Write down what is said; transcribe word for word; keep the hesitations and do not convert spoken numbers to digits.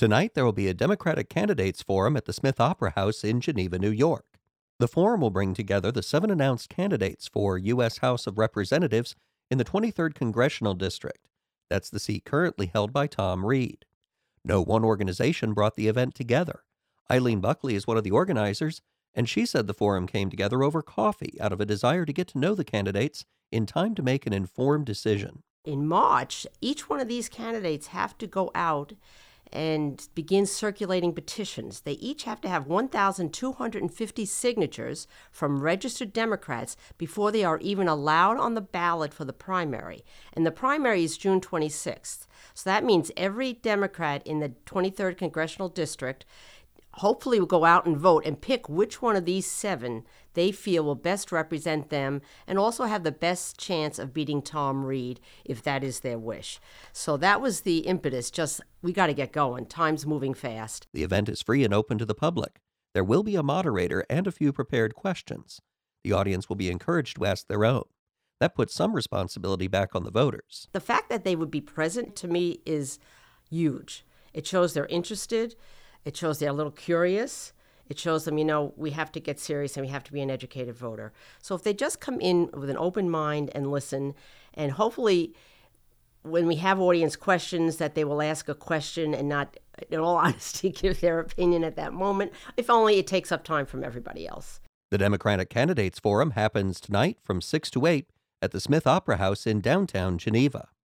Tonight, there will be a Democratic Candidates Forum at the Smith Opera House in Geneva, New York. The forum will bring together the seven announced candidates for U S House of Representatives in the twenty-third Congressional District. That's the seat currently held by Tom Reed. No one organization brought the event together. Eileen Buckley is one of the organizers, and she said the forum came together over coffee out of a desire to get to know the candidates in time to make an informed decision. In March, each one of these candidates have to go out and begin circulating petitions. They each have to have one thousand two hundred fifty signatures from registered Democrats before they are even allowed on the ballot for the primary. And the primary is June twenty-sixth. So that means every Democrat in the twenty-third Congressional District hopefully will go out and vote and pick which one of these seven they feel will best represent them and also have the best chance of beating Tom Reed if that is their wish. So that was the impetus. Just, we got to get going. Time's moving fast. The event is free and open to the public. There will be a moderator and a few prepared questions. The audience will be encouraged to ask their own. That puts some responsibility back on the voters. The fact that they would be present to me is huge. It shows they're interested. It shows they're a little curious. It shows them, you know, we have to get serious and we have to be an educated voter. So if they just come in with an open mind and listen, and hopefully when we have audience questions that they will ask a question and not, in all honesty, give their opinion at that moment, if only it takes up time from everybody else. The Democratic Candidates Forum happens tonight from six to eight at the Smith Opera House in downtown Geneva.